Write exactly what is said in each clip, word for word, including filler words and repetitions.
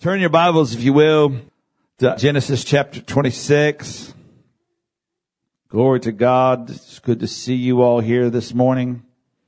Turn your Bibles, if you will, to Genesis chapter twenty-six. Glory to God. It's good to see you all here this morning.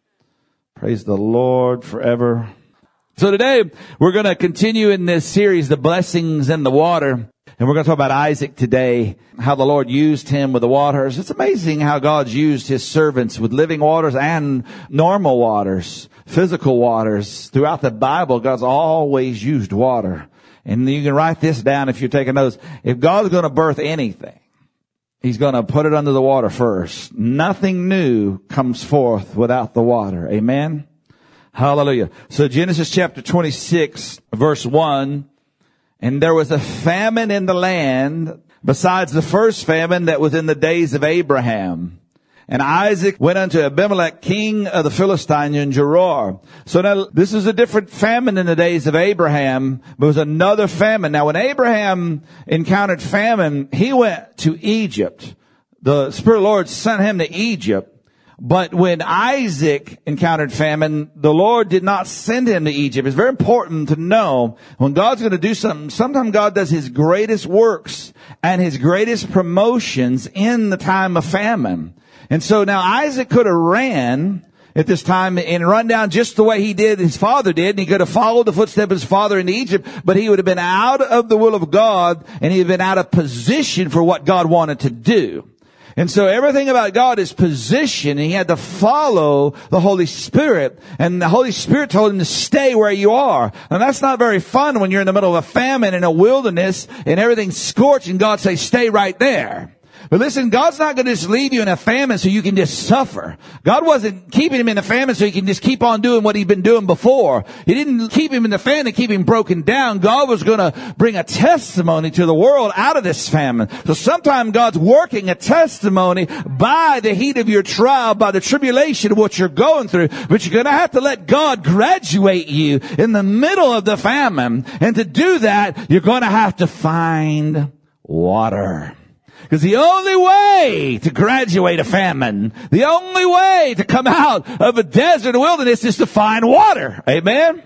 Praise the Lord forever. So today, we're going to continue in this series, The Blessings in the Water. And we're going to talk about Isaac today, how the Lord used him with the waters. It's amazing how God's used his servants with living waters and normal waters, physical waters. Throughout the Bible, God's always used water. And you can write this down if you're taking notes. If God's going to birth anything, He's going to put it under the water first. Nothing new comes forth without the water. Amen? Hallelujah. So Genesis chapter twenty-six, verse one. And there was a famine in the land besides the first famine that was in the days of Abraham. And Isaac went unto Abimelech, king of the Philistines in Gerar. So now this is a different famine in the days of Abraham, but it was another famine. Now when Abraham encountered famine, he went to Egypt. The Spirit of the Lord sent him to Egypt. But when Isaac encountered famine, the Lord did not send him to Egypt. It's very important to know when God's going to do something, sometimes God does His greatest works and His greatest promotions in the time of famine. And so now Isaac could have ran at this time and run down just the way he did, his father did, and he could have followed the footsteps of his father into Egypt, but he would have been out of the will of God and he would have been out of position for what God wanted to do. And so everything about God is position, and he had to follow the Holy Spirit. And the Holy Spirit told him to stay where you are. And that's not very fun when you're in the middle of a famine in a wilderness and everything's scorched and God says, stay right there. But listen, God's not going to just leave you in a famine so you can just suffer. God wasn't keeping him in a famine so he can just keep on doing what he'd been doing before. He didn't keep him in the famine to keep him broken down. God was going to bring a testimony to the world out of this famine. So sometimes God's working a testimony by the heat of your trial, by the tribulation of what you're going through. But you're going to have to let God graduate you in the middle of the famine. And to do that, you're going to have to find water. Because the only way to graduate a famine, the only way to come out of a desert or wilderness is to find water. Amen?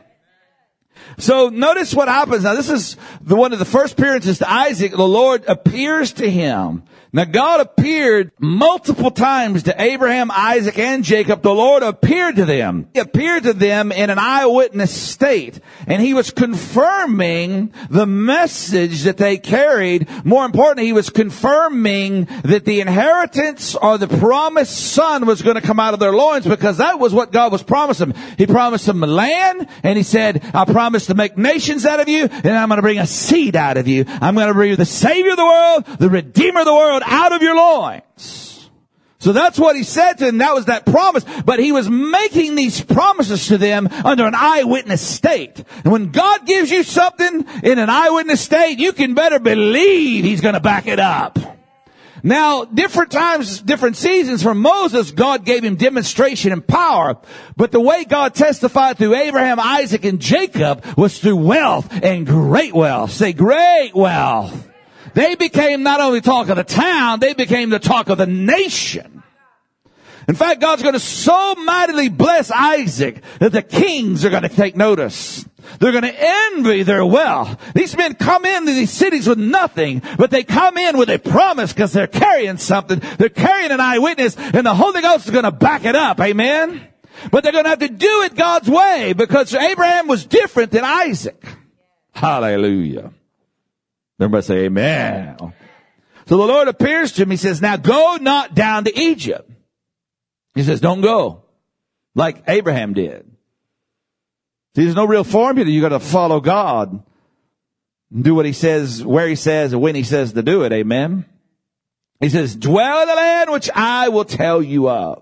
So notice what happens. Now this is the one of the first appearances to Isaac. The Lord appears to him. Now God appeared multiple times to Abraham, Isaac, and Jacob. The Lord appeared to them. He appeared to them in an eyewitness state. And he was confirming the message that they carried. More importantly, he was confirming that the inheritance or the promised son was going to come out of their loins, because that was what God was promising them. He promised them land, and he said, I promise to make nations out of you, and I'm going to bring a seed out of you. I'm going to bring you the Savior of the world, the Redeemer of the world, out of your loins. So that's what he said to them. That was that promise. But he was making these promises to them under an eyewitness state. And when God gives you something in an eyewitness state, you can better believe he's going to back it up. Now, different times, different seasons for Moses, God gave him demonstration and power. But the way God testified through Abraham, Isaac, and Jacob was through wealth and great wealth. Say great wealth. They became not only talk of the town, they became the talk of the nation. In fact, God's going to so mightily bless Isaac that the kings are going to take notice. They're going to envy their wealth. These men come into these cities with nothing, but they come in with a promise because they're carrying something. They're carrying an eyewitness, and the Holy Ghost is going to back it up. Amen? But they're going to have to do it God's way, because Abraham was different than Isaac. Hallelujah. Everybody say amen. So the Lord appears to him. He says, now go not down to Egypt. He says, don't go like Abraham did. See, there's no real formula. You got to follow God and do what he says, where he says, and when he says to do it. Amen. He says, dwell in the land which I will tell you of.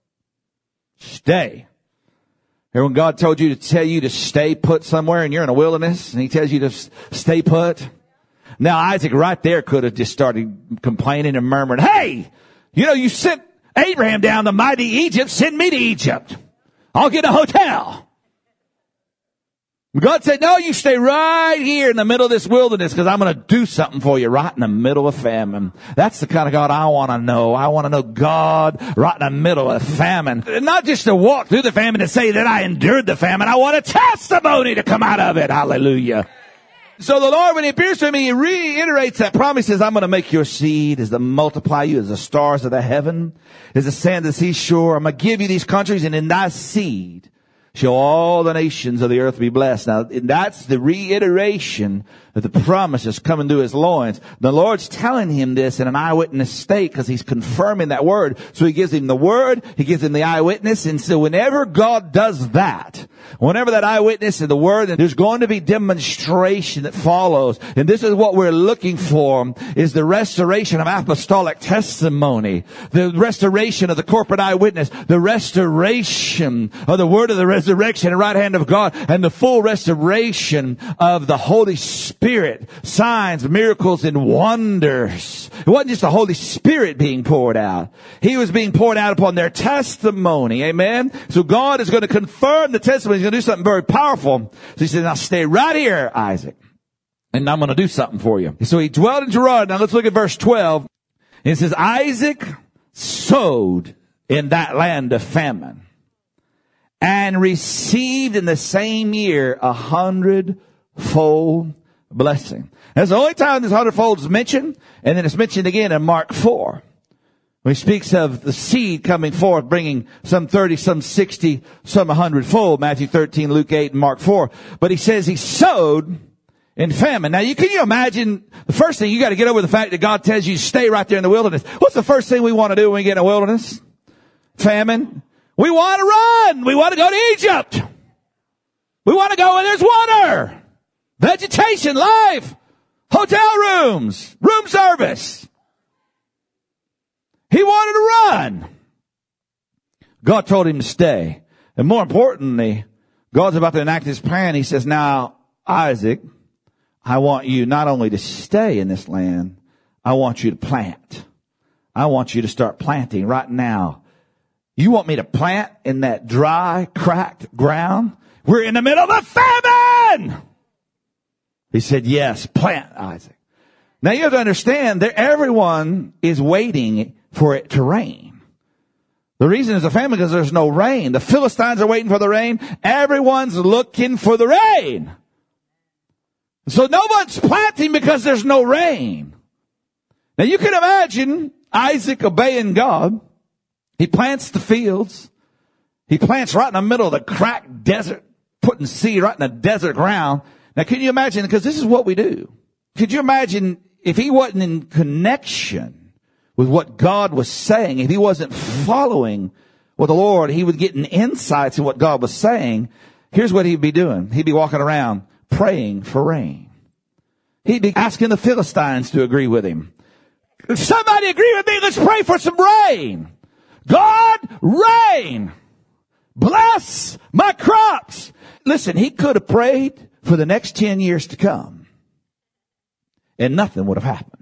Stay. Here, when God told you to tell you to stay put somewhere and you're in a wilderness and he tells you to stay put. Now, Isaac right there could have just started complaining and murmuring, hey, you know, you sent Abraham down to mighty Egypt, send me to Egypt. I'll get a hotel. God said, no, you stay right here in the middle of this wilderness, because I'm going to do something for you right in the middle of famine. That's the kind of God I want to know. I want to know God right in the middle of famine. Not just to walk through the famine to say that I endured the famine. I want a testimony to come out of it. Hallelujah. So the Lord, when he appears to him, he reiterates that promise. He says, I'm going to make your seed as to multiply you as the stars of the heaven, as the sand of the seashore. I'm going to give you these countries, and in thy seed shall all the nations of the earth be blessed. Now, that's the reiteration of the promises coming through his loins. The Lord's telling him this in an eyewitness state because he's confirming that word. So he gives him the word, he gives him the eyewitness. And so whenever God does that, whenever that eyewitness and the word, there's going to be demonstration that follows. And this is what we're looking for, is the restoration of apostolic testimony, the restoration of the corporate eyewitness, the restoration of the word of the resurrection and right hand of God, and the full restoration of the Holy Spirit, signs, miracles, and wonders. It wasn't just the Holy Spirit being poured out. He was being poured out upon their testimony. Amen. So God is going to confirm the testimony. He's going to do something very powerful. So he said, now stay right here, Isaac, and I'm going to do something for you. So he dwelled in Gerar. Now let's look at verse twelve. It says, Isaac sowed in that land of famine, and received in the same year a hundredfold blessing. That's the only time this hundredfold is mentioned, and then it's mentioned again in Mark four. When he speaks of the seed coming forth, bringing some thirty, some sixty, some a hundredfold, Matthew thirteen, Luke eight, and Mark four. But he says he sowed in famine. Now, you can you imagine, the first thing, you got to get over the fact that God tells you to stay right there in the wilderness. What's the first thing we want to do when we get in the wilderness? Famine. We want to run. We want to go to Egypt. We want to go where there's water, vegetation, life, hotel rooms, room service. He wanted to run. God told him to stay. And more importantly, God's about to enact his plan. He says, now, Isaac, I want you not only to stay in this land, I want you to plant. I want you to start planting right now. You want me to plant in that dry, cracked ground? We're in the middle of a famine! He said, yes, plant, Isaac. Now you have to understand that everyone is waiting for it to rain. The reason it's a famine because there's no rain. The Philistines are waiting for the rain. Everyone's looking for the rain. So no one's planting because there's no rain. Now you can imagine Isaac obeying God. He plants the fields. He plants right in the middle of the cracked desert, putting seed right in the desert ground. Now, can you imagine? Because this is what we do. Could you imagine if he wasn't in connection with what God was saying, if he wasn't following with the Lord, he would get an insights in what God was saying. Here's what he'd be doing. He'd be walking around praying for rain. He'd be asking the Philistines to agree with him. If somebody agree with me, let's pray for some rain. God, rain. Bless my crops. Listen, he could have prayed for the next ten years to come, and nothing would have happened.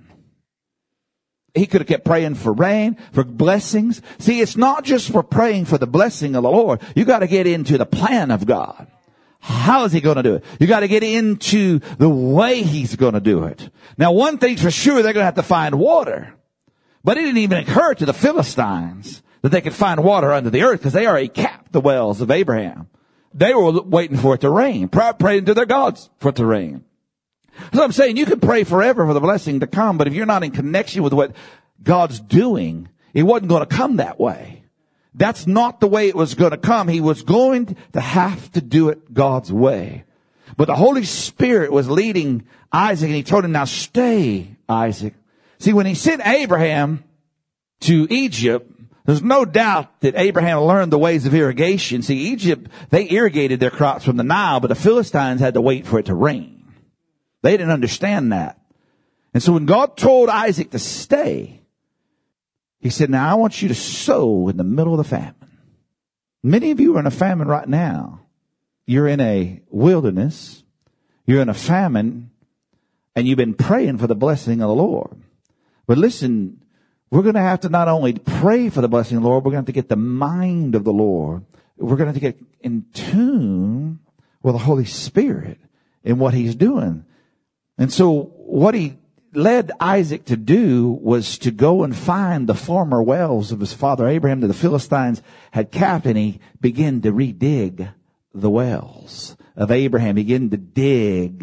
He could have kept praying for rain, for blessings. See, it's not just for praying for the blessing of the Lord. You got to get into the plan of God. How is he going to do it? You got to get into the way he's going to do it. Now, one thing's for sure, they're going to have to find water. But it didn't even occur to the Philistines that they could find water under the earth because they already capped the wells of Abraham. They were waiting for it to rain, praying to their gods for it to rain. So I'm saying you can pray forever for the blessing to come, but if you're not in connection with what God's doing, it wasn't going to come that way. That's not the way it was going to come. He was going to have to do it God's way. But the Holy Spirit was leading Isaac, and he told him, now stay, Isaac. See, when he sent Abraham to Egypt, there's no doubt that Abraham learned the ways of irrigation. See, Egypt, they irrigated their crops from the Nile, but the Philistines had to wait for it to rain. They didn't understand that. And so when God told Isaac to stay, he said, now I want you to sow in the middle of the famine. Many of you are in a famine right now. You're in a wilderness. You're in a famine, and you've been praying for the blessing of the Lord. But listen, we're going to have to not only pray for the blessing of the Lord, we're going to have to get the mind of the Lord. We're going to have to get in tune with the Holy Spirit in what he's doing. And so what he led Isaac to do was to go and find the former wells of his father Abraham that the Philistines had capped, and he began to redig the wells of Abraham. He began to dig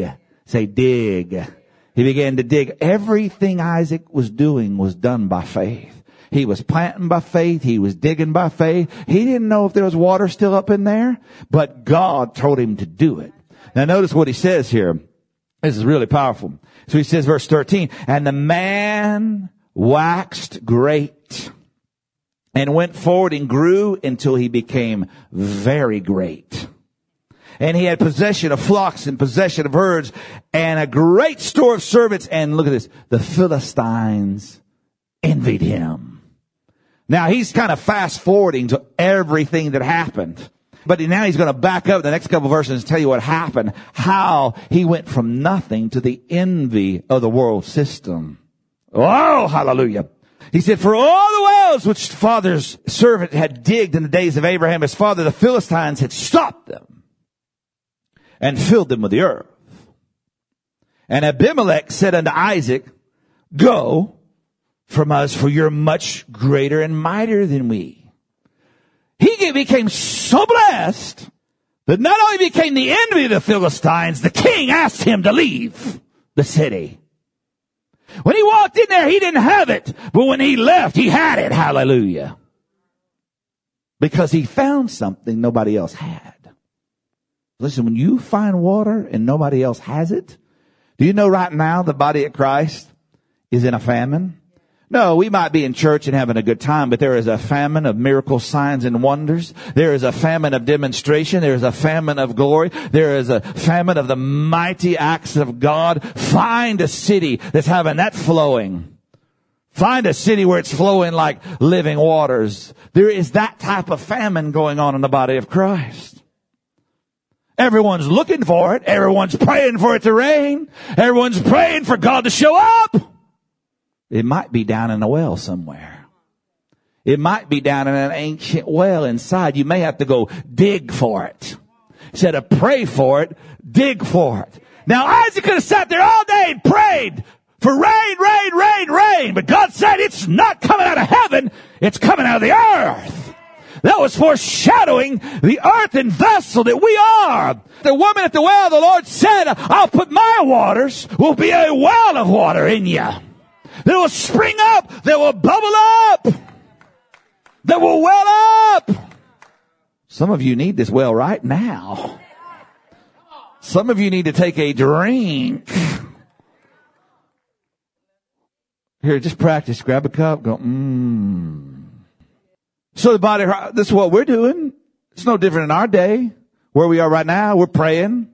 Say dig. He began to dig. Everything Isaac was doing was done by faith. He was planting by faith. He was digging by faith. He didn't know if there was water still up in there, but God told him to do it. Now notice what he says here. This is really powerful. So he says, verse thirteen, and the man waxed great and went forward and grew until he became very great. And he had possession of flocks and possession of herds and a great store of servants. And look at this. The Philistines envied him. Now he's kind of fast forwarding to everything that happened. But now he's going to back up the next couple of verses and tell you what happened. How he went from nothing to the envy of the world system. Oh, hallelujah. He said, for all the wells which father's servant had digged in the days of Abraham, his father, the Philistines had stopped them and filled them with the earth. And Abimelech said unto Isaac, go from us, for you're much greater and mightier than we. He became so blessed that not only became the envy of the Philistines, the king asked him to leave the city. When he walked in there, he didn't have it, but when he left, he had it. Hallelujah. Because he found something nobody else had. Listen, when you find water and nobody else has it, do you know right now the body of Christ is in a famine? No, we might be in church and having a good time, but there is a famine of miracles, signs, and wonders. There is a famine of demonstration. There is a famine of glory. There is a famine of the mighty acts of God. Find a city that's having that flowing. Find a city where it's flowing like living waters. There is that type of famine going on in the body of Christ. Everyone's looking for it. Everyone's praying for it to rain. Everyone's praying for God to show up. It might be down in a well somewhere. It might be down in an ancient well inside. You may have to go dig for it. Instead of pray for it, dig for it. Now Isaac could have sat there all day and prayed for rain, rain, rain, rain. But God said it's not coming out of heaven. It's coming out of the earth. That was foreshadowing the earthen vessel that we are. The woman at the well, the Lord said, I'll put my waters, will be a well of water in you. That will spring up. That will bubble up. That will well up. Some of you need this well right now. Some of you need to take a drink. Here, just practice. Grab a cup. Go, mmm. So the body, this is what we're doing. It's no different in our day. Where we are right now, we're praying.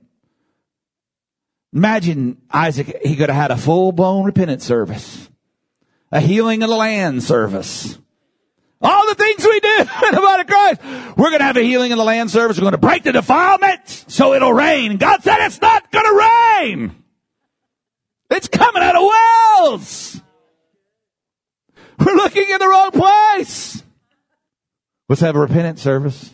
Imagine Isaac, he could have had a full-blown repentance service. A healing of the land service. All the things we do in the body of Christ. We're going to have a healing of the land service. We're going to break the defilement so it'll rain. God said it's not going to rain. It's coming out of wells. We're looking in the wrong place. Let's have a repentance service.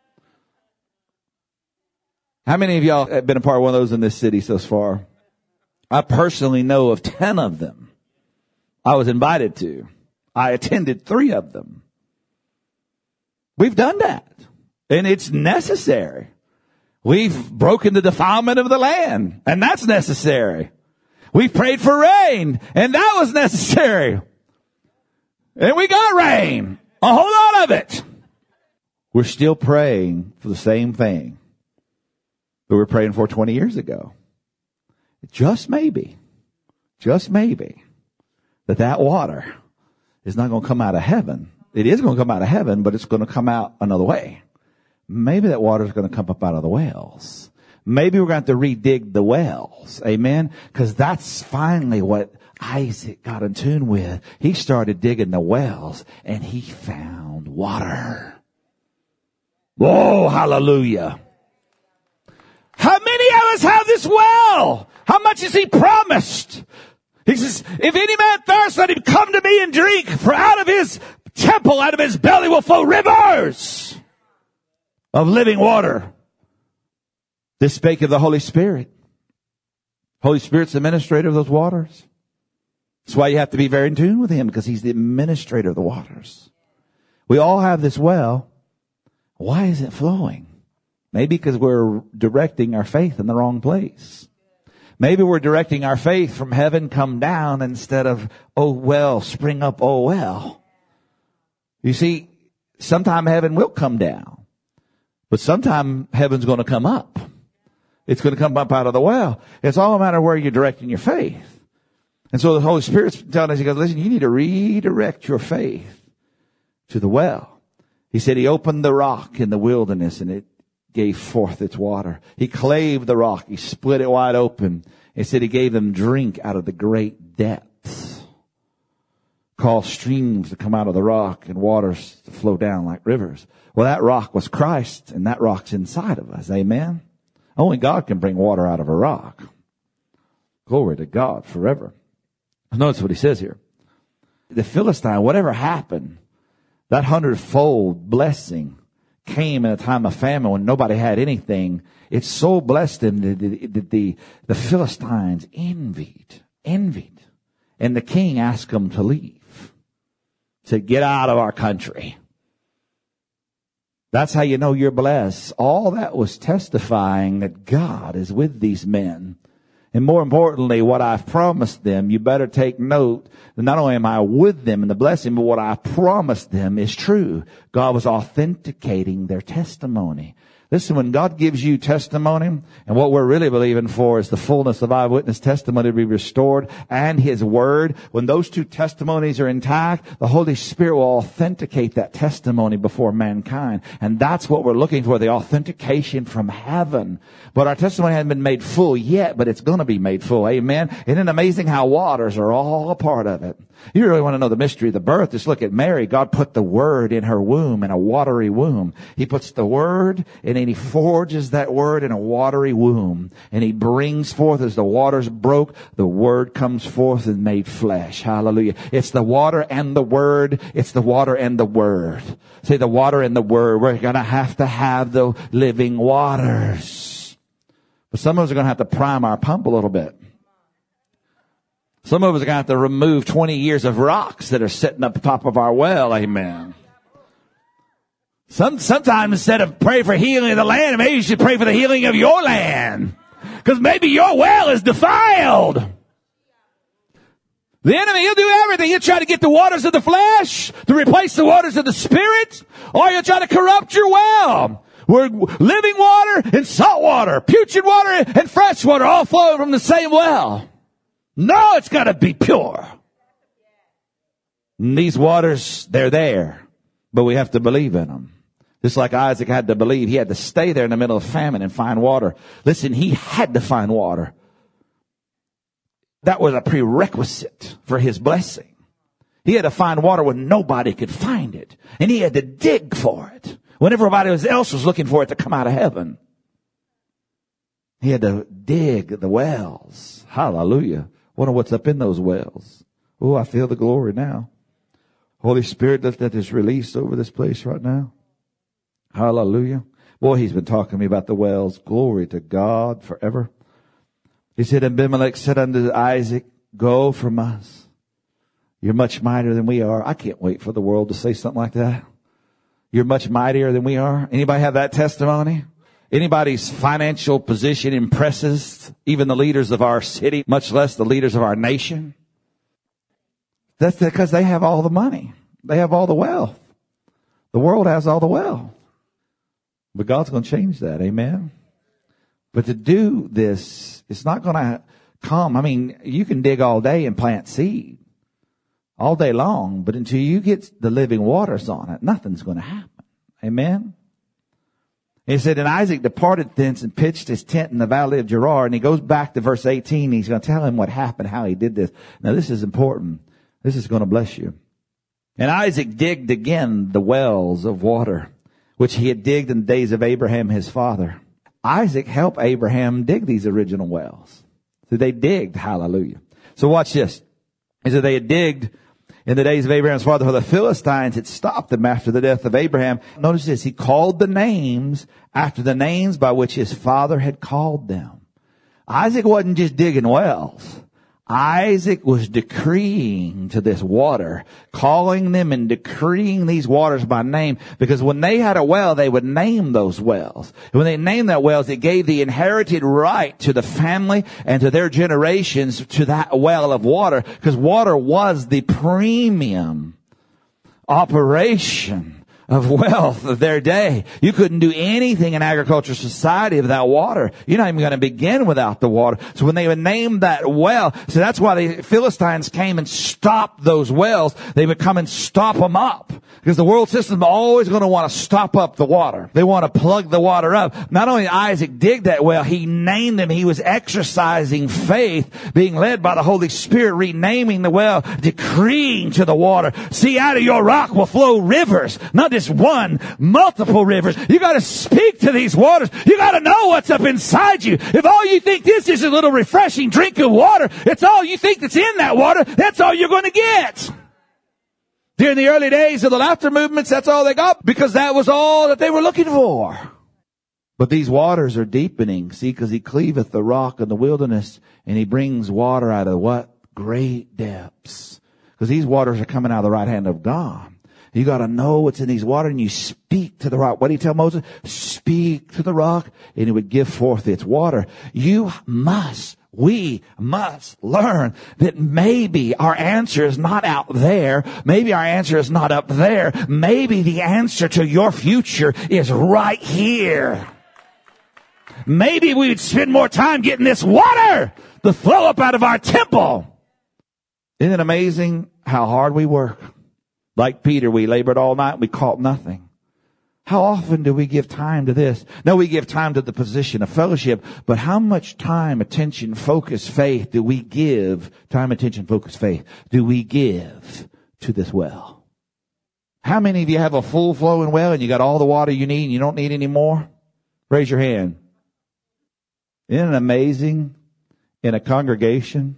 How many of y'all have been a part of one of those in this city so far? I personally know of ten of them. I was invited to. I attended three of them. We've done that. And it's necessary. We've broken the defilement of the land. And that's necessary. We've prayed for rain. And that was necessary. And we got rain. A whole lot of it. We're still praying for the same thing that we were praying for twenty years ago. Just maybe. Just maybe. That that water is not going to come out of heaven. It is going to come out of heaven, but it's going to come out another way. Maybe that water is going to come up out of the wells. Maybe we're going to have to redig the wells. Amen? Because that's finally what Isaac got in tune with. He started digging the wells and he found water. Oh, hallelujah. How many of us have this well? How much has he promised? He says, if any man thirst, let him come to me and drink, for out of his temple, out of his belly will flow rivers of living water. This spake of the Holy Spirit. Holy Spirit's the administrator of those waters. That's why you have to be very in tune with him, because he's the administrator of the waters. We all have this well. Why is it flowing? Maybe because we're directing our faith in the wrong place. Maybe we're directing our faith from heaven come down instead of, oh well, spring up, oh well. You see, sometime heaven will come down, but sometime heaven's going to come up. It's going to come up out of the well. It's all a matter of where you're directing your faith. And so the Holy Spirit's telling us, he goes, listen, you need to redirect your faith to the well. He said he opened the rock in the wilderness and it gave forth its water. He clave the rock. He split it wide open. He said he gave them drink out of the great depths. Caused streams to come out of the rock and waters to flow down like rivers. Well, that rock was Christ, and that rock's inside of us. Amen? Only God can bring water out of a rock. Glory to God forever. Notice what he says here. The Philistine, whatever happened, that hundredfold blessing came in a time of famine when nobody had anything. It so blessed them that the, the, the, the Philistines envied, envied. And the king asked them to leave. Said, get out of our country. That's how you know you're blessed. All that was testifying that God is with these men. And more importantly, what I've promised them, you better take note that not only am I with them in the blessing, but what I promised them is true. God was authenticating their testimony. Listen, when God gives you testimony, and what we're really believing for is the fullness of eyewitness testimony to be restored and His Word, when those two testimonies are intact, the Holy Spirit will authenticate that testimony before mankind. And that's what we're looking for, the authentication from heaven. But our testimony hasn't been made full yet, but it's going to be made full. Amen. Isn't it amazing how waters are all a part of it? You really want to know the mystery of the birth? Just look at Mary. God put the Word in her womb, in a watery womb. He puts the Word, and then He forges that Word in a watery womb. And He brings forth, as the waters broke, the Word comes forth and made flesh. Hallelujah. It's the water and the Word. It's the water and the Word. Say the water and the Word. We're going to have to have the living waters. But some of us are going to have to prime our pump a little bit. Some of us are going to have to remove twenty years of rocks that are sitting up top of our well. Amen. Some, sometimes instead of pray for healing of the land, maybe you should pray for the healing of your land. Because maybe your well is defiled. The enemy, he'll do everything. He'll try to get the waters of the flesh to replace the waters of the Spirit. Or he'll try to corrupt your well. Where living water and salt water, putrid water and fresh water all flowing from the same well. No, it's got to be pure. And these waters, they're there, but we have to believe in them. Just like Isaac had to believe. He had to stay there in the middle of famine and find water. Listen, he had to find water. That was a prerequisite for his blessing. He had to find water when nobody could find it. And he had to dig for it when everybody else was looking for it to come out of heaven. He had to dig the wells. Hallelujah. Wonder what's up in those wells. Oh, I feel the glory now. Holy Spirit, let that is released over this place right now. Hallelujah. Boy, he's been talking to me about the wells. Glory to God forever. He said, Abimelech said unto Isaac, go from us. You're much mightier than we are. I can't wait for the world to say something like that. You're much mightier than we are. Anybody have that testimony? Anybody's financial position impresses even the leaders of our city, much less the leaders of our nation. That's because they have all the money. They have all the wealth. The world has all the wealth. But God's going to change that. Amen. But to do this, it's not going to come. I mean, you can dig all day and plant seed all day long, but until you get the living waters on it, nothing's going to happen. Amen. He said, and Isaac departed thence and pitched his tent in the valley of Gerar. And he goes back to verse eighteen. He's going to tell him what happened, how he did this. Now, this is important. This is going to bless you. And Isaac digged again the wells of water, which he had digged in the days of Abraham his father. Isaac helped Abraham dig these original wells. So they digged. Hallelujah. So watch this. He said they had digged in the days of Abraham's father, for the Philistines had stopped them after the death of Abraham. Notice this. He called the names after the names by which his father had called them. Isaac wasn't just digging wells. Isaac was decreeing to this water, calling them and decreeing these waters by name, because when they had a well, they would name those wells. And when they named that wells, it gave the inherited right to the family and to their generations to that well of water, because water was the premium operation of wealth of their day. You couldn't do anything in agricultural society without water. You're not even going to begin without the water. So when they would name that well, so that's why the Philistines came and stopped those wells. They would come and stop them up, because the world system is always going to want to stop up the water. They want to plug the water up. Not only did Isaac dig that well, he named them. He was exercising faith, being led by the Holy Spirit, renaming the well, decreeing to the water, see, out of your rock will flow rivers, not just one, multiple rivers. You got to speak to these waters. You got to know what's up inside you. If all you think this is a little refreshing drink of water, it's all you think that's in that water, that's all you're going to get. During the early days of the laughter movements, that's all they got, because that was all that they were looking for. But these waters are deepening, see, because he cleaveth the rock in the wilderness, and he brings water out of what? Great depths. Because these waters are coming out of the right hand of God. You got to know what's in these waters, and you speak to the rock. What did he tell Moses? Speak to the rock, and it would give forth its water. You must, we must learn that maybe our answer is not out there. Maybe our answer is not up there. Maybe the answer to your future is right here. Maybe we would spend more time getting this water to flow up out of our temple. Isn't it amazing how hard we work? Like Peter, we labored all night, we caught nothing. How often do we give time to this? No, we give time to the position of fellowship, but how much time, attention, focus, faith do we give, time, attention, focus, faith, do we give to this well? How many of you have a full flowing well and you got all the water you need and you don't need any more? Raise your hand. Isn't it amazing in a congregation?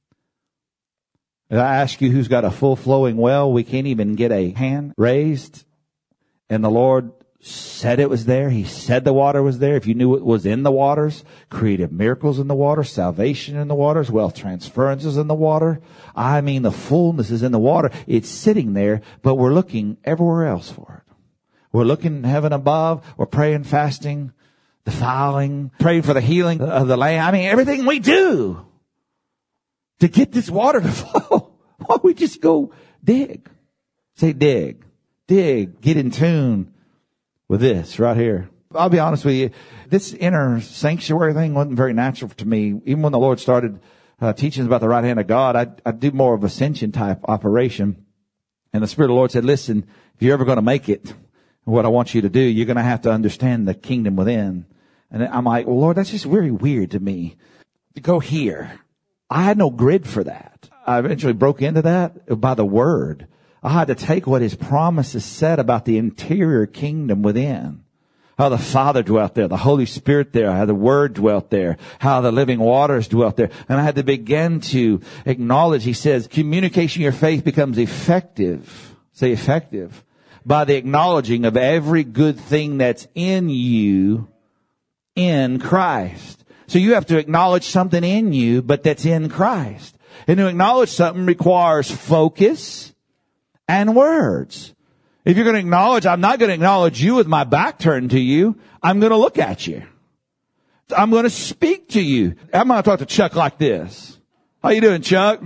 If I ask you who's got a full flowing well, we can't even get a hand raised. And the Lord said it was there. He said the water was there. If you knew it was in the waters, creative miracles in the water, salvation in the waters, wealth transferences in the water. I mean, the fullness is in the water. It's sitting there, but we're looking everywhere else for it. We're looking in heaven above. We're praying, fasting, defiling, praying for the healing of the land. I mean, everything we do to get this water to flow, why don't we just go dig? Say dig. Dig. Get in tune with this right here. I'll be honest with you. This inner sanctuary thing wasn't very natural to me. Even when the Lord started uh, teaching about the right hand of God, I I do more of ascension type operation. And the Spirit of the Lord said, listen, if you're ever going to make it, what I want you to do, you're going to have to understand the kingdom within. And I'm like, well, Lord, that's just very weird to me. To go here. I had no grid for that. I eventually broke into that by the word. I had to take what his promises said about the interior kingdom within. How the Father dwelt there, the Holy Spirit there, how the Word dwelt there, how the living waters dwelt there. And I had to begin to acknowledge, he says, communication of your faith becomes effective. Say effective. By the acknowledging of every good thing that's in you in Christ. So you have to acknowledge something in you, but that's in Christ. And to acknowledge something requires focus and words. If you're going to acknowledge, I'm not going to acknowledge you with my back turned to you. I'm going to look at you. I'm going to speak to you. I'm going to talk to Chuck like this. How you doing, Chuck?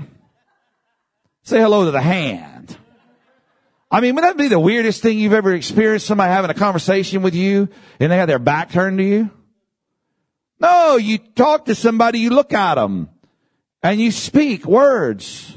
Say hello to the hand. I mean, would that be the weirdest thing you've ever experienced? Somebody having a conversation with you and they have their back turned to you? No, you talk to somebody, you look at them, and you speak words.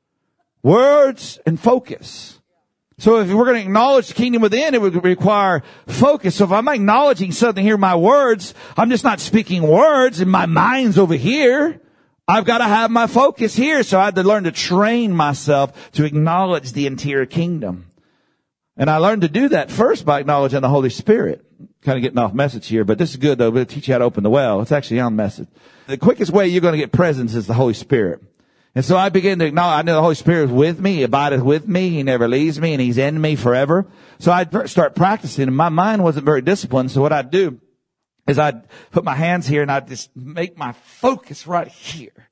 Words and focus. So if we're going to acknowledge the kingdom within, it would require focus. So if I'm acknowledging something here, my words, I'm just not speaking words and my mind's over here. I've got to have my focus here. So I had to learn to train myself to acknowledge the interior kingdom. And I learned to do that first by acknowledging the Holy Spirit. Kind of getting off message here, but this is good though. It'll teach you how to open the well. It's actually on message. The quickest way you're going to get presence is the Holy Spirit. And so I began to acknowledge, I know the Holy Spirit is with me. He abideth with me. He never leaves me and he's in me forever. So I'd start practicing and my mind wasn't very disciplined. So what I'd do is I'd put my hands here and I'd just make my focus right here.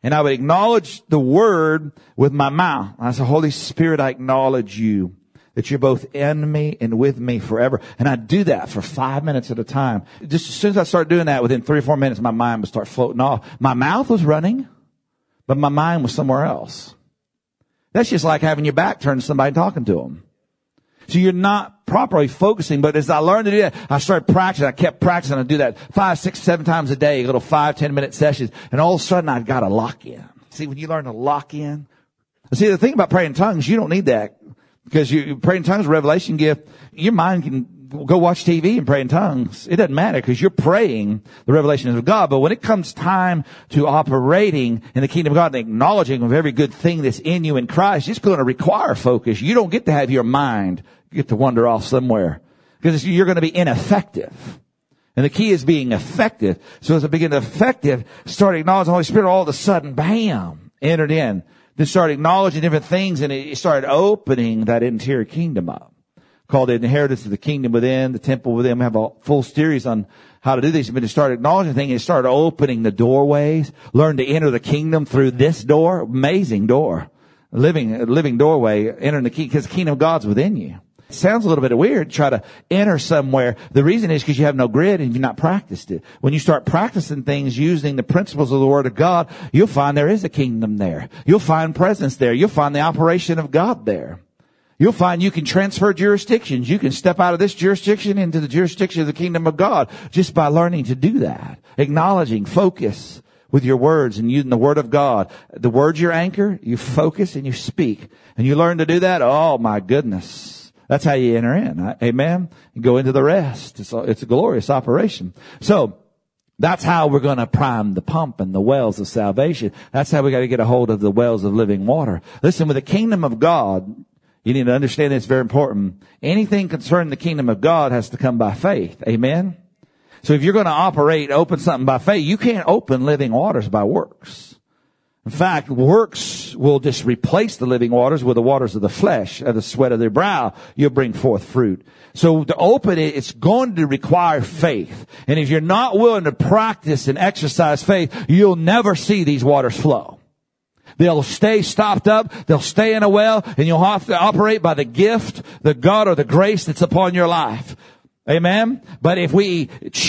And I would acknowledge the word with my mouth. I said, Holy Spirit, I acknowledge you, that you're both in me and with me forever. And I do that for five minutes at a time. Just as soon as I start doing that, within three or four minutes, my mind would start floating off. My mouth was running, but my mind was somewhere else. That's just like having your back turned to somebody and talking to them. So you're not properly focusing, but as I learned to do that, I started practicing. I kept practicing. I do that five, six, seven times a day, little five, ten minute sessions. And all of a sudden I got a lock in. See, when you learn to lock in. See, the thing about praying in tongues, you don't need that. Because you pray in tongues, revelation gift, your mind can go watch T V and pray in tongues. It doesn't matter because you're praying the revelations of God. But when it comes time to operating in the kingdom of God and acknowledging of every good thing that's in you in Christ, it's going to require focus. You don't get to have your mind get to wander off somewhere because you're going to be ineffective. And the key is being effective. So as I begin to effective, start acknowledging the Holy Spirit, all of a sudden, bam, entered in. Then started acknowledging different things, and it started opening that interior kingdom up. Called the inheritance of the kingdom within, the temple within. We have a full series on how to do these. But it started acknowledging things, and it started opening the doorways. Learn to enter the kingdom through this door. Amazing door. Living, living doorway, entering the kingdom, because the kingdom of God's within you. It sounds a little bit weird to try to enter somewhere. The reason is because you have no grid and you've not practiced it. When you start practicing things using the principles of the Word of God, you'll find there is a kingdom there. You'll find presence there. You'll find the operation of God there. You'll find you can transfer jurisdictions. You can step out of this jurisdiction into the jurisdiction of the kingdom of God just by learning to do that. Acknowledging, focus with your words and using the Word of God. The Word's your anchor. You focus and you speak. And you learn to do that. Oh my goodness. That's how you enter in. Amen. You go into the rest. It's a, it's a glorious operation. So that's how we're going to prime the pump and the wells of salvation. That's how we got to get a hold of the wells of living water. Listen, with the kingdom of God, you need to understand it's very important. Anything concerning the kingdom of God has to come by faith. Amen. So if you're going to operate, open something by faith, you can't open living waters by works. In fact, works will just replace the living waters with the waters of the flesh, of the sweat of their brow. You'll bring forth fruit. So to open it, it's going to require faith. And if you're not willing to practice and exercise faith, you'll never see these waters flow. They'll stay stopped up. They'll stay in a well, and you'll have to operate by the gift, the God, or the grace that's upon your life. Amen? But if we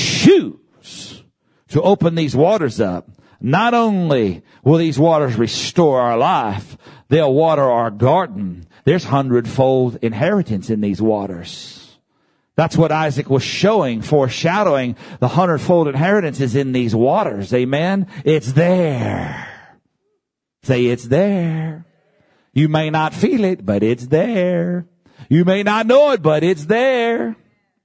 choose to open these waters up, not only will these waters restore our life, they'll water our garden. There's hundredfold inheritance in these waters. That's what Isaac was showing, foreshadowing. The hundredfold inheritance is in these waters. Amen? It's there. Say, it's there. You may not feel it, but it's there. You may not know it, but it's there.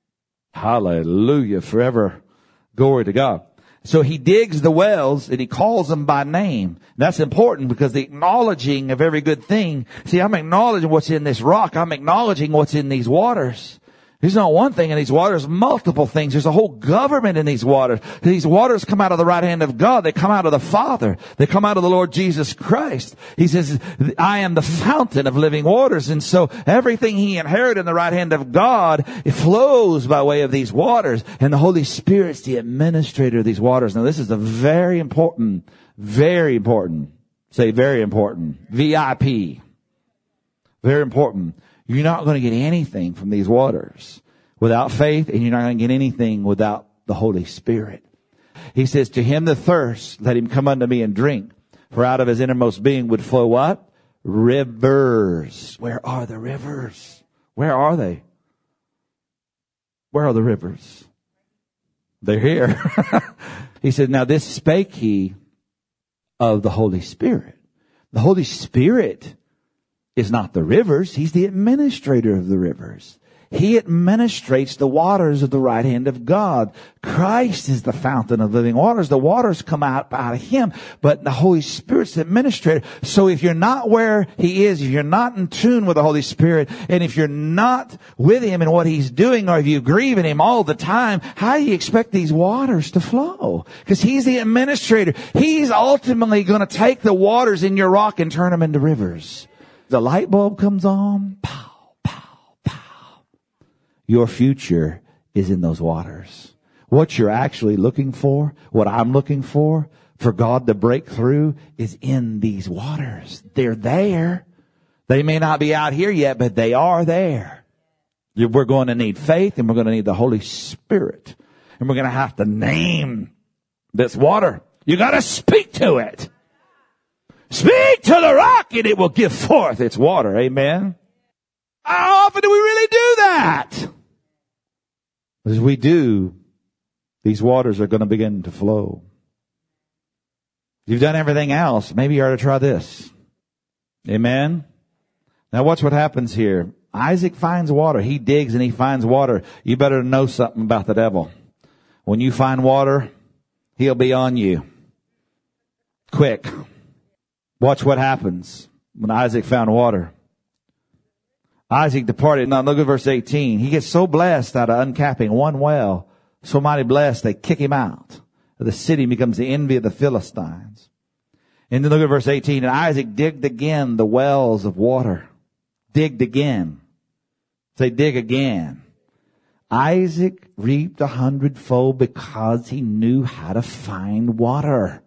Hallelujah. Forever. Glory to God. So he digs the wells and he calls them by name. That's important because the acknowledging of every good thing. See, I'm acknowledging what's in this rock. I'm acknowledging what's in these waters. There's not one thing in these waters, multiple things. There's a whole government in these waters. These waters come out of the right hand of God. They come out of the Father. They come out of the Lord Jesus Christ. He says, I am the fountain of living waters. And so everything he inherited in the right hand of God, it flows by way of these waters. And the Holy Spirit's the administrator of these waters. Now this is a very important, very important, say very important, V I P. Very important. You're not going to get anything from these waters without faith, and you're not going to get anything without the Holy Spirit. He says, to him that thirsts, let him come unto me and drink. For out of his innermost being would flow what? Rivers. Where are the rivers? Where are they? Where are the rivers? They're here. He said, now this spake he of the Holy Spirit. The Holy Spirit is not the rivers. He's the administrator of the rivers. He administrates the waters of the right hand of God. Christ is the fountain of living waters. The waters come out, out of him, but the Holy Spirit's the administrator. So if you're not where he is, if you're not in tune with the Holy Spirit, and if you're not with him in what he's doing, or if you grieve in him all the time, how do you expect these waters to flow? Because he's the administrator. He's ultimately going to take the waters in your rock and turn them into rivers. The light bulb comes on, pow. Your future is in those waters. What you're actually looking for, what I'm looking for, for God to break through is in these waters. They're there. They may not be out here yet, but they are there. We're going to need faith, and we're going to need the Holy Spirit. And we're going to have to name this water. You got to speak to it. Speak to the rock, and it will give forth its water. Amen. How often do we really do that? As we do, these waters are going to begin to flow. You've done everything else. Maybe you ought to try this. Amen. Now watch what happens here. Isaac finds water. He digs and he finds water. You better know something about the devil. When you find water, he'll be on you. Quick. Watch what happens when Isaac found water. Isaac departed. Now look at verse eighteen. He gets so blessed out of uncapping one well, so mighty blessed, they kick him out. The city becomes the envy of the Philistines. And then look at verse eighteen. And Isaac digged again the wells of water. Digged again. Say, dig again. Isaac reaped a hundredfold because he knew how to find water.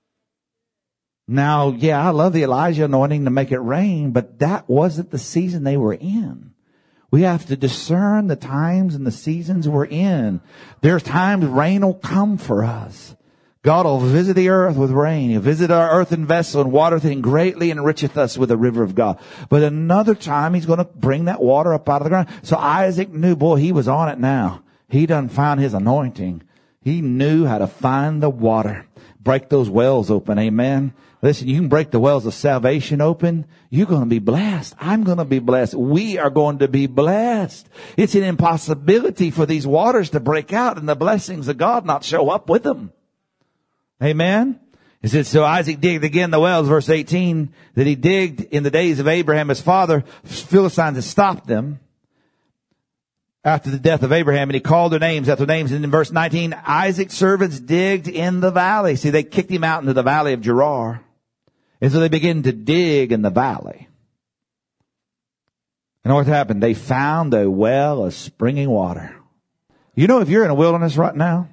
Now, yeah, I love the Elijah anointing to make it rain, but that wasn't the season they were in. We have to discern the times and the seasons we're in. There's times rain will come for us. God will visit the earth with rain. He'll visit our earthen vessel and watereth it, and greatly enricheth us with the river of God. But another time he's going to bring that water up out of the ground. So Isaac knew, boy, he was on it now. He done found his anointing. He knew how to find the water. Break those wells open. Amen. Listen, you can break the wells of salvation open. You're going to be blessed. I'm going to be blessed. We are going to be blessed. It's an impossibility for these waters to break out and the blessings of God not show up with them. Amen. It says, so Isaac digged again the wells, verse eighteen, that he digged in the days of Abraham his father. Philistines had stopped them after the death of Abraham, and he called their names after names. And in verse nineteen, Isaac's servants digged in the valley. See, they kicked him out into the valley of Gerar. And so they began to dig in the valley. And what happened? They found a well of springing water. You know, if you're in a wilderness right now,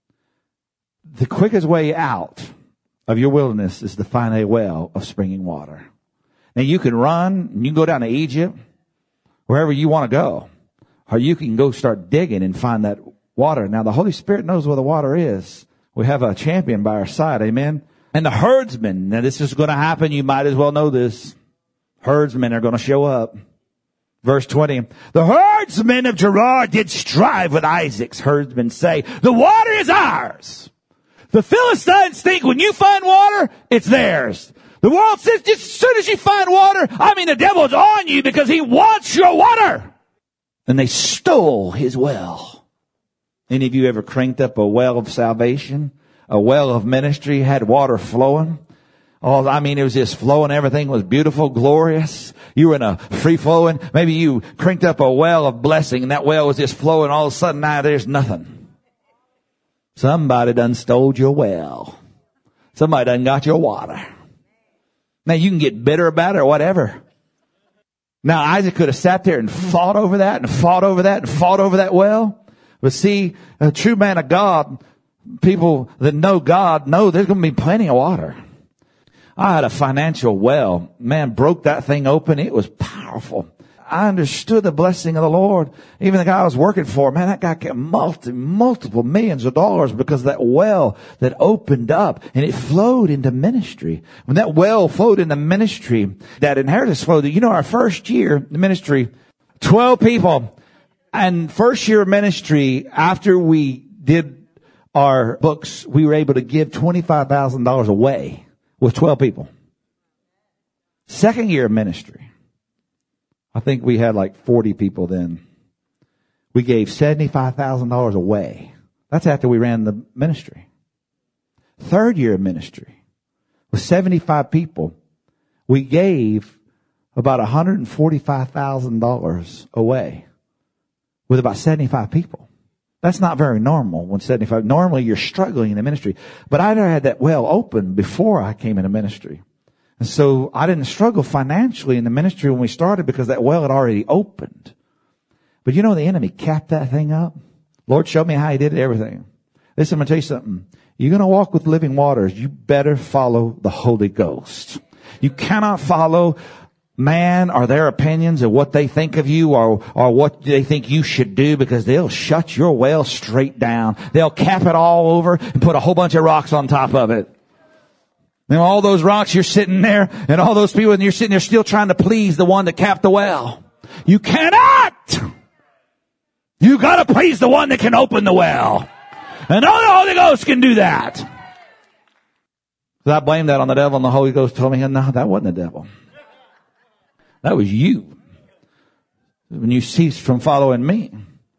the quickest way out of your wilderness is to find a well of springing water. Now you can run, and you can go down to Egypt, wherever you want to go. Or you can go start digging and find that water. Now the Holy Spirit knows where the water is. We have a champion by our side. Amen. And the herdsmen. Now this is going to happen. You might as well know this. Herdsmen are going to show up. Verse twenty. The herdsmen of Gerar did strive with Isaac's herdsmen, say, the water is ours. The Philistines think when you find water, it's theirs. The world says just as soon as you find water, I mean the devil's on you because he wants your water. And they stole his well. Any of you ever cranked up a well of salvation? A well of ministry, had water flowing? Oh, I mean, it was just flowing. Everything was beautiful, glorious. You were in a free flowing. Maybe you cranked up a well of blessing and that well was just flowing. All of a sudden now there's nothing. Somebody done stole your well. Somebody done got your water. Now you can get bitter about it or whatever. Now Isaac could have sat there and fought over that and fought over that and fought over that well. But see, a true man of God, people that know God know there's going to be plenty of water. I had a financial well. Man, broke that thing open. It was powerful. I understood the blessing of the Lord. Even the guy I was working for, man, that guy got multi, multiple millions of dollars because of that well that opened up and it flowed into ministry. When that well flowed into ministry, that inheritance flowed. You know, our first year in ministry, twelve people. And first year of ministry, after we did our books, we were able to give twenty-five thousand dollars away with twelve people. Second year of ministry, I think we had like forty people then. We gave seventy-five thousand dollars away. That's after we ran the ministry. Third year of ministry, with seventy-five people, we gave about one hundred forty-five thousand dollars away with about seventy-five people. That's not very normal when seventy-five, normally you're struggling in the ministry. But I never had that well open before I came into ministry. And so I didn't struggle financially in the ministry when we started because that well had already opened. But you know, the enemy capped that thing up. Lord showed me how he did everything. Listen, I'm going to tell you something. You're going to walk with living waters. You better follow the Holy Ghost. You cannot follow man or their opinions of what they think of you or, or what they think you should do, because they'll shut your well straight down. They'll cap it all over and put a whole bunch of rocks on top of it. And all those rocks, you're sitting there, and all those people, and you're sitting there still trying to please the one that capped the well. You cannot! You gotta please the one that can open the well. And only the Holy Ghost can do that. So I blame that on the devil, and the Holy Ghost told me, no, that wasn't the devil. That was you. When you ceased from following me.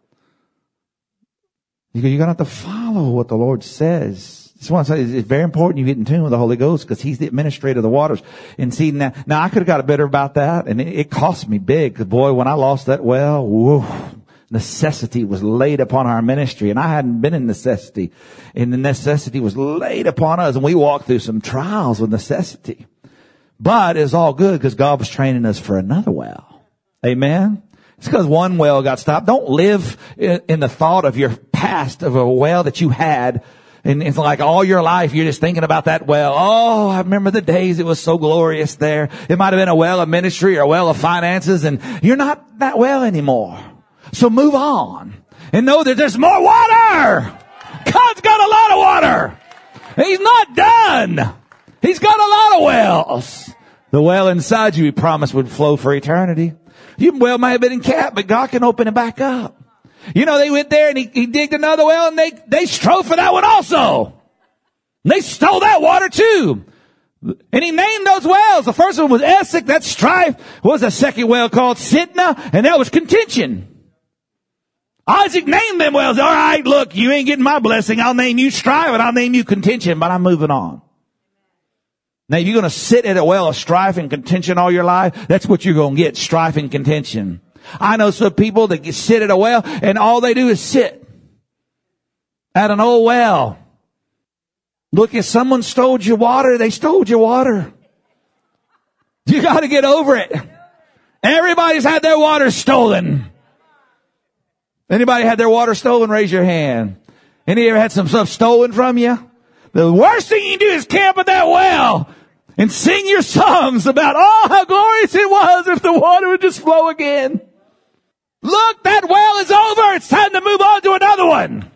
You're going to have to follow what the Lord says. That's why I say it's very important you get in tune with the Holy Ghost, because He's the administrator of the waters. And see, now, now I could have got better about that, and it, it cost me big. Because boy, when I lost that well, whoa, necessity was laid upon our ministry, and I hadn't been in necessity. And the necessity was laid upon us, and we walked through some trials with necessity. But it's all good because God was training us for another well. Amen. It's because one well got stopped. Don't live in, in the thought of your past, of a well that you had. And it's like all your life you're just thinking about that well. Oh, I remember the days it was so glorious there. It might have been a well of ministry or a well of finances, and you're not that well anymore. So move on and know that there's more water. God's got a lot of water. He's not done. He's got a lot of wells. The well inside you, He promised, would flow for eternity. Your well may have been in cap, but God can open it back up. You know, they went there and he, he digged another well, and they, they strove for that one also. And they stole that water too. And He named those wells. The first one was Essek, that's strife. What was the second well called? Sitnah, and that was contention. Isaac named them wells. All right, look, you ain't getting my blessing. I'll name you strife and I'll name you contention, but I'm moving on. Now, if you're going to sit at a well of strife and contention all your life, that's what you're going to get, strife and contention. I know some people that sit at a well and all they do is sit at an old well. Look, if someone stole your water, they stole your water. You got to get over it. Everybody's had their water stolen. Anybody had their water stolen? Raise your hand. Any ever had some stuff stolen from you? The worst thing you can do is camp at that well and sing your songs about, oh, how glorious it was if the water would just flow again. Look, that well is over. It's time to move on to another one.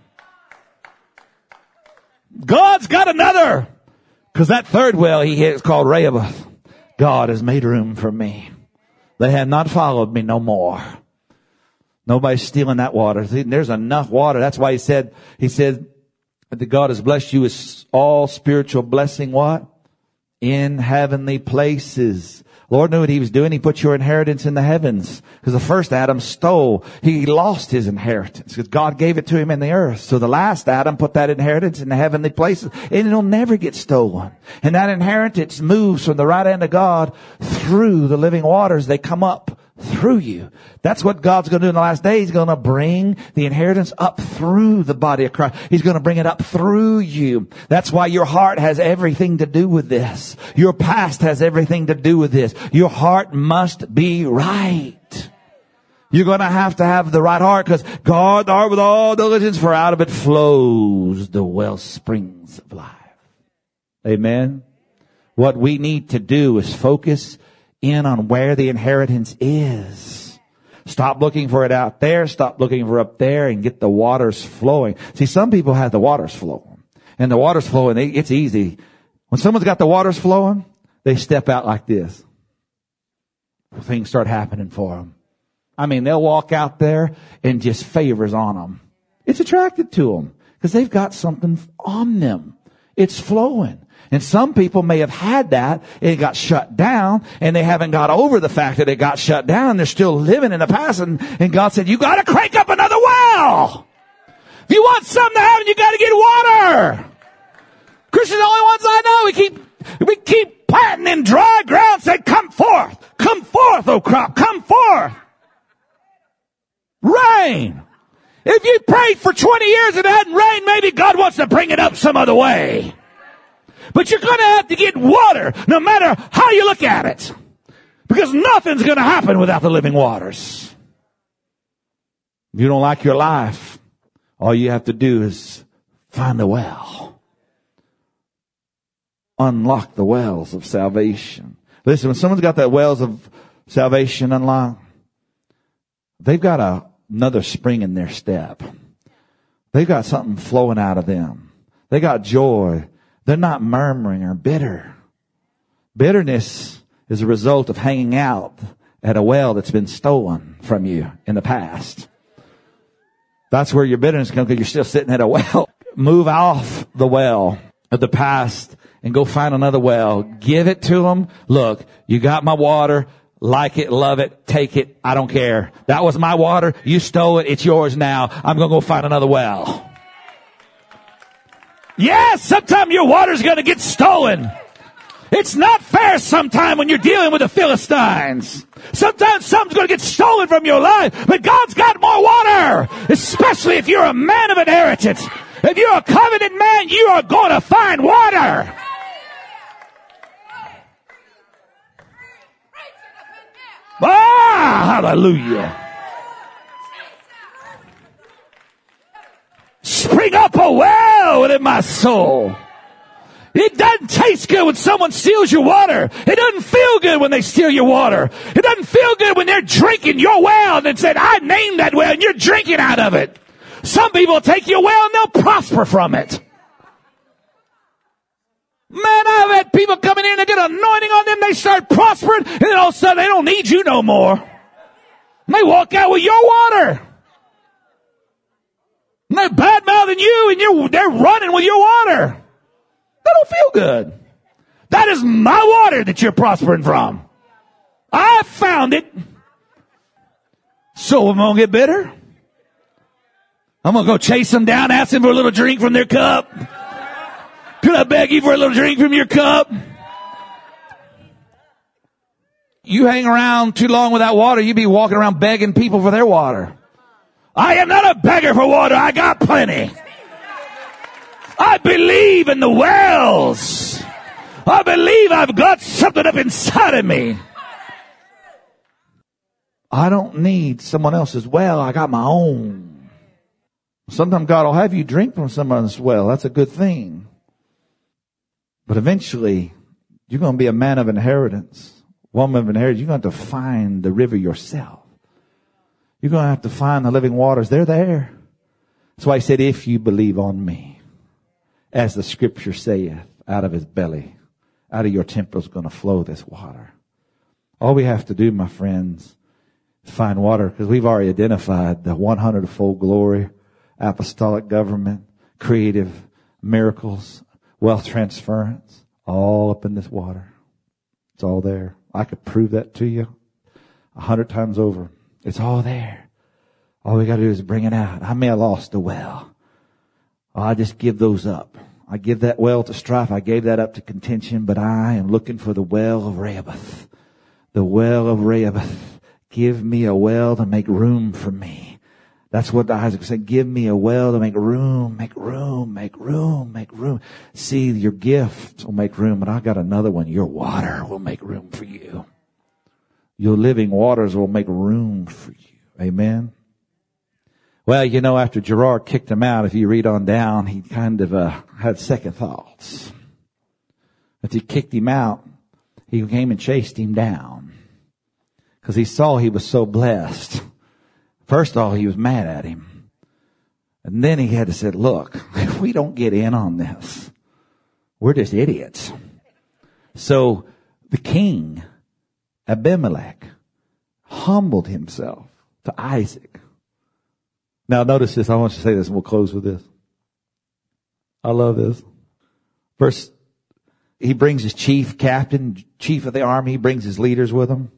God's got another. Because that third well he hit is called Rehoboth. God has made room for me. They have not followed me no more. Nobody's stealing that water. There's enough water. That's why he said, he said that God has blessed you with all spiritual blessing. What? In heavenly places. Lord knew what He was doing. He put your inheritance in the heavens. Because the first Adam stole. He lost his inheritance because God gave it to him in the earth. So the last Adam put that inheritance in the heavenly places, and it'll never get stolen. And that inheritance moves from the right hand of God through the living waters. They come up through you. That's what God's going to do in the last day. He's going to bring the inheritance up through the body of Christ. He's going to bring it up through you. That's why your heart has everything to do with this. Your past has everything to do with this. Your heart must be right. You're going to have to have the right heart, because guard the heart with all diligence, for out of it flows the well springs of life. Amen. What we need to do is focus in on where the inheritance is. Stop looking for it out there. Stop looking for up there, and get the waters flowing. See, some people have the waters flowing, and the waters flowing, it's easy. When someone's got the waters flowing, they step out like this. Things start happening for them. I mean, they'll walk out there and just favors on them. It's attracted to them because they've got something on them. It's flowing. And some people may have had that, it got shut down, and they haven't got over the fact that it got shut down. They're still living in the past, and, and God said, you got to crank up another well. If you want something to happen, you got to get water. Christians are the only ones I know. We keep, we keep planting in dry ground, say, come forth, come forth, O crop, come forth. Rain. If you prayed for twenty years and it hadn't rained, maybe God wants to bring it up some other way. But you're going to have to get water no matter how you look at it. Because nothing's going to happen without the living waters. If you don't like your life, all you have to do is find a well. unlock the wells of salvation. Listen, when someone's got that wells of salvation unlocked, they've got a, another spring in their step. They've got something flowing out of them. They got joy. They're not murmuring or bitter. Bitterness is a result of hanging out at a well that's been stolen from you in the past. That's where your bitterness comes, because you're still sitting at a well. Move off the well of the past and go find another well. Give it to them. Look, you got my water. Like it, love it, take it. I don't care. That was my water. You stole it. It's yours now. I'm going to go find another well. Yes, sometime your water's going to get stolen. It's not fair sometime when you're dealing with the Philistines. Sometimes something's going to get stolen from your life, but God's got more water, especially if you're a man of inheritance. If you're a covenant man, you are going to find water. Ah, hallelujah. Spring up a well within my soul. It doesn't taste good when someone steals your water. It doesn't feel good when they steal your water. It doesn't feel good when they're drinking your well and then said, I named that well and you're drinking out of it. Some people take your well and they'll prosper from it. Man, I've had people coming in and get anointing on them. They start prospering, and then all of a sudden they don't need you no more. And they walk out with your water. And they're bad-mouthing you, and you're, they're running with your water. That don't feel good. That is my water that you're prospering from. I found it. So I'm going to get bitter. I'm going to go chase them down, ask them for a little drink from their cup. Could I beg you for a little drink from your cup? You hang around too long without water, you be walking around begging people for their water. I am not a beggar for water. I got plenty. I believe in the wells. I believe I've got something up inside of me. I don't need someone else's well. I got my own. Sometimes God will have you drink from someone's well. That's a good thing. But eventually, you're going to be a man of inheritance, woman of inheritance. You're going to have to find the river yourself. You're going to have to find the living waters. They're there. That's why he said, if you believe on me, as the scripture saith, out of his belly, out of your temple is going to flow this water. All we have to do, my friends, is find water, because we've already identified the one hundred-fold glory, apostolic government, creative miracles, wealth transference, all up in this water. It's all there. I could prove that to you a hundred times over. It's all there. All we got to do is bring it out. I may have lost a well. I just give those up. I give that well to strife. I gave that up to contention, but I am looking for the well of Rehoboth. The well of Rehoboth. Give me a well to make room for me. That's what Isaac said. Give me a well to make room, make room, make room, make room. See, your gift will make room, but I got another one. Your water will make room for you. Your living waters will make room for you. Amen. Well, you know, after Gerard kicked him out, if you read on down, he kind of uh, had second thoughts. If he kicked him out, he came and chased him down because he saw he was so blessed. First of all, he was mad at him. And then he had to say, look, if we don't get in on this, we're just idiots. So the king, Abimelech, humbled himself to Isaac. Now notice this. I want you to say this and we'll close with this. I love this. Verse, he brings his chief captain, chief of the army. He brings his leaders with him.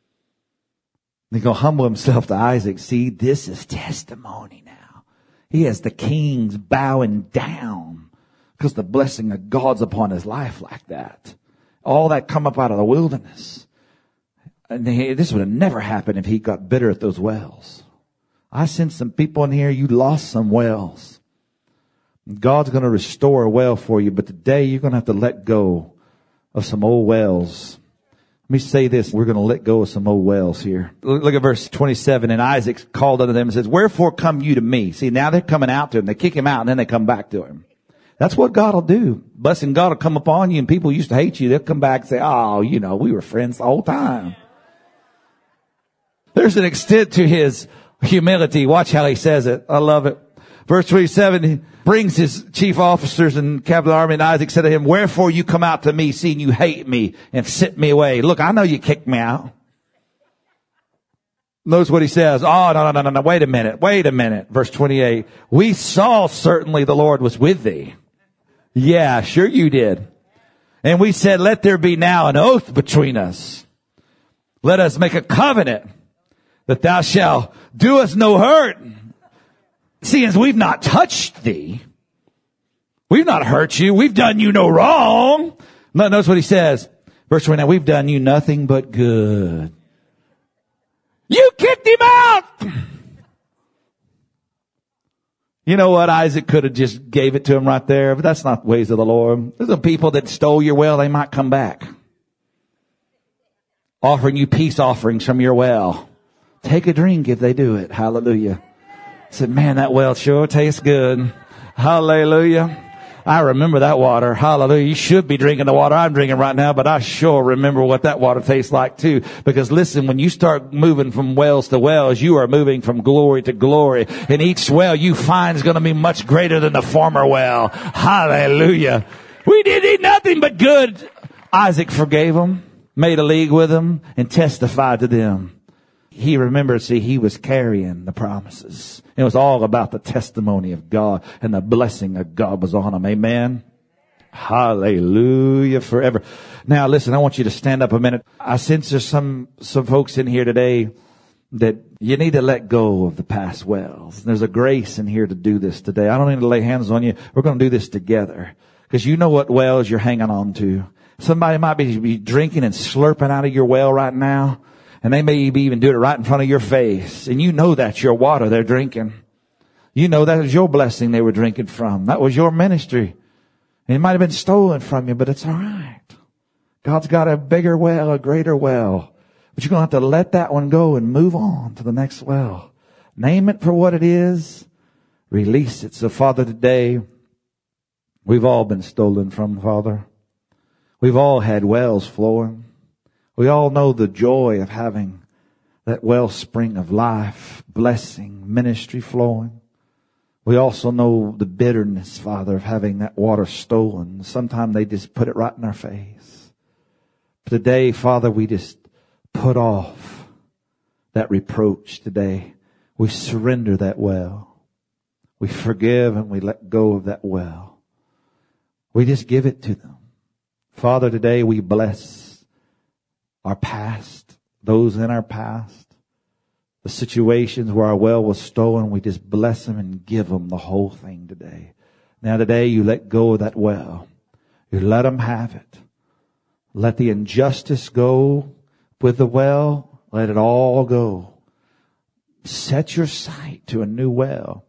He's going to humble himself to Isaac. See, this is testimony now. He has the kings bowing down because the blessing of God's upon his life like that. All that come up out of the wilderness. And this would have never happened if he got bitter at those wells. I sent some people in here. You lost some wells. God's going to restore a well for you. But today you're going to have to let go of some old wells. Let me say this. We're going to let go of some old wells here. Look at verse twenty-seven. And Isaac called unto them and says, wherefore come you to me? See, now they're coming out to him. They kick him out and then they come back to him. That's what God will do. Blessing God will come upon you, and people used to hate you. They'll come back and say, oh, you know, we were friends the whole time. There's an extent to his humility. Watch how he says it. I love it. Verse twenty-seven, he brings his chief officers and captain of the army, and Isaac said to him, wherefore you come out to me, seeing you hate me and sent me away? Look, I know you kicked me out. Notice what he says. Oh, no, no, no, no, no. Wait a minute. Wait a minute. Verse twenty-eight. We saw certainly the Lord was with thee. Yeah, sure you did. And we said, let there be now an oath between us. Let us make a covenant that thou shalt do us no hurt. Seeing we've not touched thee. We've not hurt you. We've done you no wrong. Notice what he says. Verse twenty-nine. We've done you nothing but good. You kicked him out. You know what? Isaac could have just gave it to him right there, but that's not the ways of the Lord. There's some people that stole your well. They might come back, offering you peace offerings from your well. Take a drink if they do it. Hallelujah. I said, man, that well sure tastes good. Hallelujah. I remember that water. Hallelujah. You should be drinking the water I'm drinking right now, but I sure remember what that water tastes like too. Because listen, when you start moving from wells to wells, you are moving from glory to glory. And each well you find is going to be much greater than the former well. Hallelujah. We did nothing but good. Isaac forgave them, made a league with them, and testified to them. He remembered, see, he was carrying the promises. It was all about the testimony of God, and the blessing of God was on him. Amen. Hallelujah forever. Now listen, I want you to stand up a minute. I sense there's some, some folks in here today that you need to let go of the past wells. There's a grace in here to do this today. I don't need to lay hands on you. We're going to do this together, because you know what wells you're hanging on to. Somebody might be, be drinking and slurping out of your well right now. And they may be even do it right in front of your face. And you know that's your water they're drinking. You know that was your blessing they were drinking from. That was your ministry. And it might have been stolen from you, but it's all right. God's got a bigger well, a greater well. But you're going to have to let that one go and move on to the next well. Name it for what it is. Release it. So, Father, today, we've all been stolen from, Father. We've all had wells flowing. We all know the joy of having that wellspring of life, blessing, ministry flowing. We also know the bitterness, Father, of having that water stolen. Sometimes they just put it right in our face. But today, Father, we just put off that reproach today. We surrender that well. We forgive and we let go of that well. We just give it to them. Father, today we bless our past, those in our past, the situations where our well was stolen. We just bless them and give them the whole thing today. Now today you let go of that well. You let them have it. Let the injustice go with the well. Let it all go. Set your sight to a new well.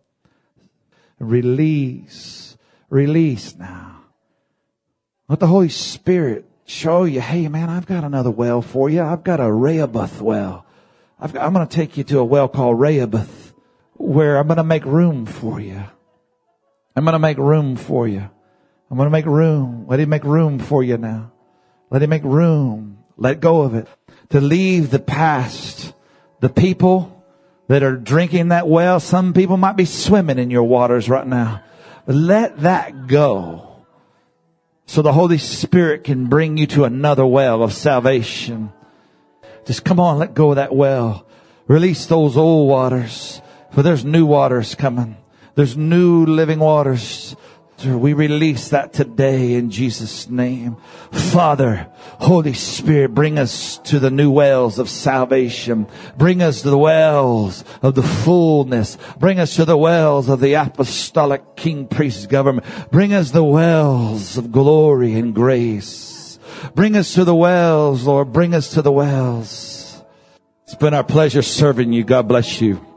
Release. Release now. Let the Holy Spirit show you, hey man, I've got another well for you. I've got a Rehoboth well. I've got, I'm going to take you to a well called Rehoboth, where I'm going to make room for you. I'm going to make room for you. I'm going to make room. Let him make room for you now. Let him make room. Let go of it. To leave the past. The people that are drinking that well, some people might be swimming in your waters right now. But let that go. So the Holy Spirit can bring you to another well of salvation. Just come on, let go of that well. Release those old waters. For there's new waters coming. There's new living waters. So we release that today in Jesus' name. Father, Holy Spirit, bring us to the new wells of salvation. Bring us to the wells of the fullness. Bring us to the wells of the apostolic king priest government. Bring us the wells of glory and grace. Bring us to the wells, Lord. Bring us to the wells. It's been our pleasure serving you. God bless you.